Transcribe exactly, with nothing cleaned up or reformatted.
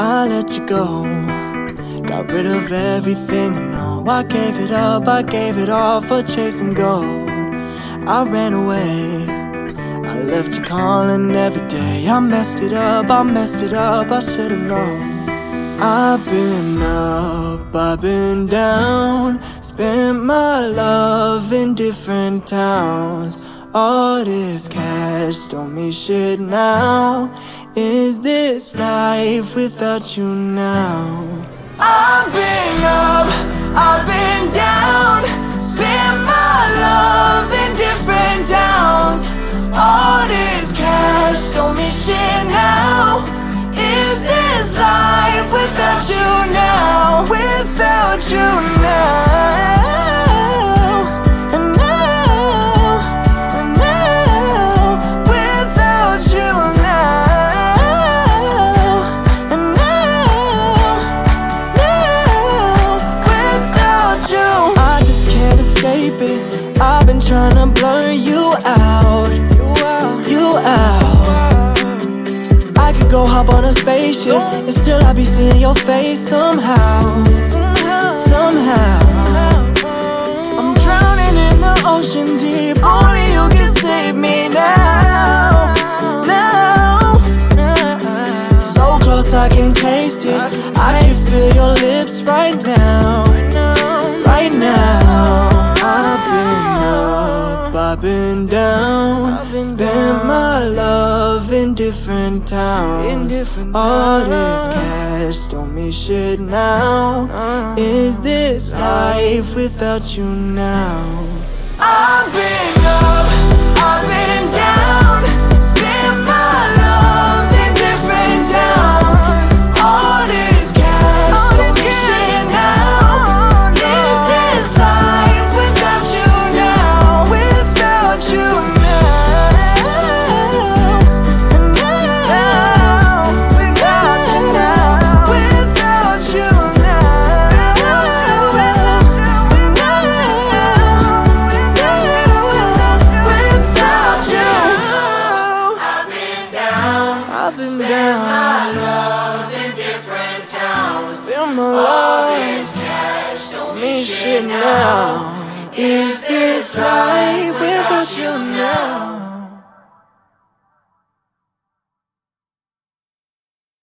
I let you go, got rid of everything I know. I gave it up, I gave it all for chasing gold. I ran away, I left you calling every day. I messed it up, I messed it up, I should've known. I've been up, I've been down, spent my love in different towns. All this cash don't mean shit now. Is this life without you now? I've been up, I've been down, spent my love in different towns. All this cash don't mean shit now. Is this life without you now? Without you now. And now, and now, without you now. And now, now, without you, I just can't escape it. I've been trying to blur you out, you out. I could go hop on a spaceship and still I be seeing your face somehow, somehow. I'm drowning in the ocean deep, only you can save me now, now. So close I can taste it, I can feel your lips right now, right now. I've been up, I've been down, spent my love in different towns. All this cash don't mean shit now. Is this life without you now? I've been up, I've been down, spent my love in different towns. All this cash don't mean shit now. Is this life without you now? Without you now. I've been down, my love in different towns. Spend my love, all this cash don't mean shit now. Is this life without you now?